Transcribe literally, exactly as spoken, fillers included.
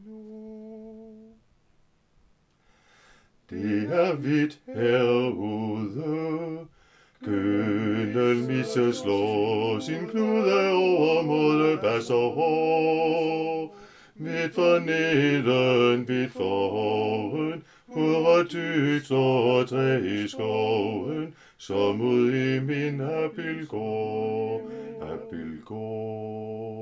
nu. Det er hvidt herude, Køndelmisse slår sin klude over mod bas og hår. Hvidt for neden, hvidt for oven, hurra tykt slår træ i skoven, som ud i min appelgård, appelgård.